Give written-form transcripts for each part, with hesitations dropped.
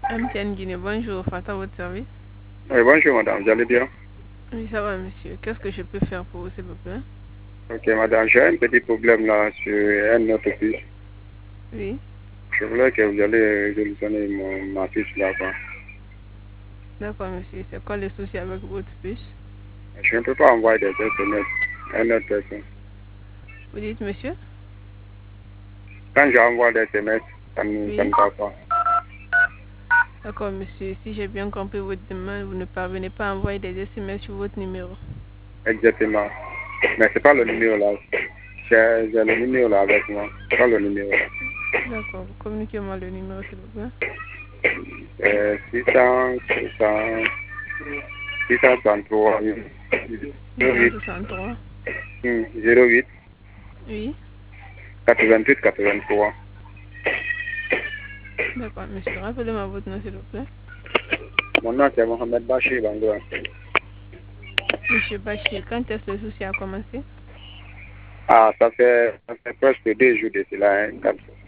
MTN Guinée, bonjour, Fata, votre service. Oui, bonjour madame, vous allez bien? Oui, ça va monsieur. Qu'est-ce que je peux faire pour vous s'il vous plaît? Ok madame, j'ai un petit problème là sur un autre fils. Oui. Je voulais que vous allez solutionner ma fiche là quoi. D'accord monsieur, c'est quoi le souci avec votre puce? Je ne peux pas envoyer des SMS à une autre personne. Vous dites monsieur? Quand j'envoie des SMS, ça Oui. ne va pas. D'accord monsieur, si j'ai bien compris votre demande, vous ne parvenez pas à envoyer des SMS sur votre numéro. Exactement. Mais c'est pas le numéro là. J'ai le numéro là avec moi. C'est pas le numéro là. D'accord, communiquez-moi le numéro s'il vous plaît. 600, 633, 08, 663. 08, Oui. 88, 83. D'accord monsieur, rappelez-moi votre nom s'il vous plaît. Mon nom c'est Mohamed Bachir Bangoua. Monsieur Bachir, quand est-ce que le souci a commencé? Ah, ça fait presque 2 jours de cela, hein, 4 jours.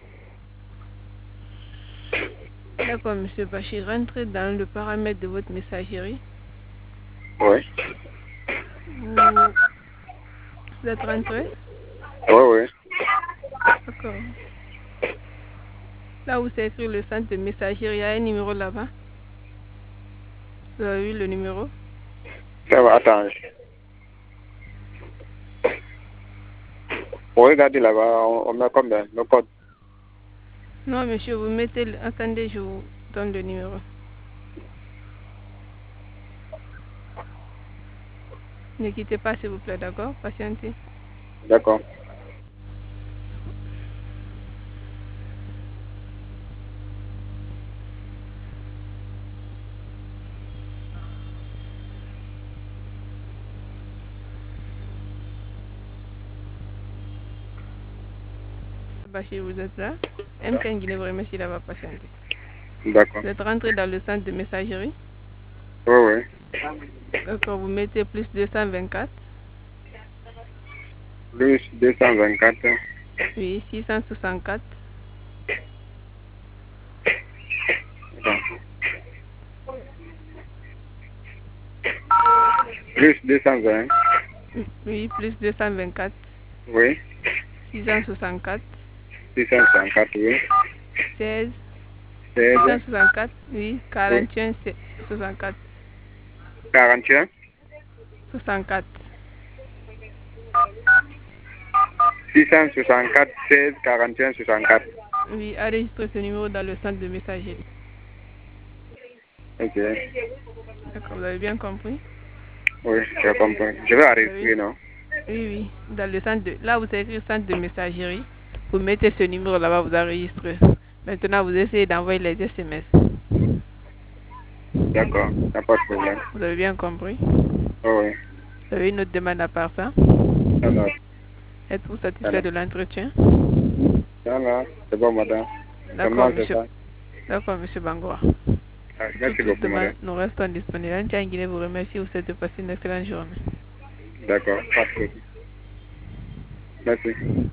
D'accord monsieur Bachir, rentrez dans le paramètre de votre messagerie. Oui, Vous êtes rentré? oui, oui. D'accord. Là où c'est écrit le centre de messagerie, il y a un numéro là-bas. Vous avez vu le numéro? Ça va, attends. Pour regarder là-bas, on met combien? Le code. Non, monsieur, vous mettez... Attendez, je vous donne le numéro. Ne quittez pas, s'il vous plaît, d'accord? Patientez. D'accord. Bachir, vous êtes là? MTN Guinée vous remercie d'avoir patienté. D'accord. Vous êtes rentré dans le centre de messagerie. Oui, oui. D'accord, vous mettez plus 224. Plus 224. Oui, 664. Attends. Plus 220. Oui, plus 224. Oui. 664. 654, oui. 16. 16. 664. Oui, Oui. 41. 64. 41. 64. 664, 16, 41, 64. Oui, enregistrez ce numéro dans le centre de messagerie. Ok. D'accord, vous avez bien compris? Oui, je comprends. Je vais Vous avez... arrêter, non? Oui, oui. Dans le centre de... Là, vous avez écrit centre de messagerie. Vous mettez ce numéro là-bas, vous enregistrez. Maintenant, vous essayez d'envoyer les SMS. D'accord, il n'y a pas de problème. Vous avez bien compris? Oh, oui. Vous avez une autre demande à part ça? Non, non, Êtes-vous non, satisfait non. de l'entretien? Non, non, c'est bon, madame. D'accord, Seulement, c'est monsieur. ça. D'accord, monsieur Bangoa. Ah, Pour merci toute beaucoup, demande, madame. nous restons disponibles. Un Guinée vous remercie. Vous souhaite de passer une excellente journée. D'accord, pas de souci. Merci.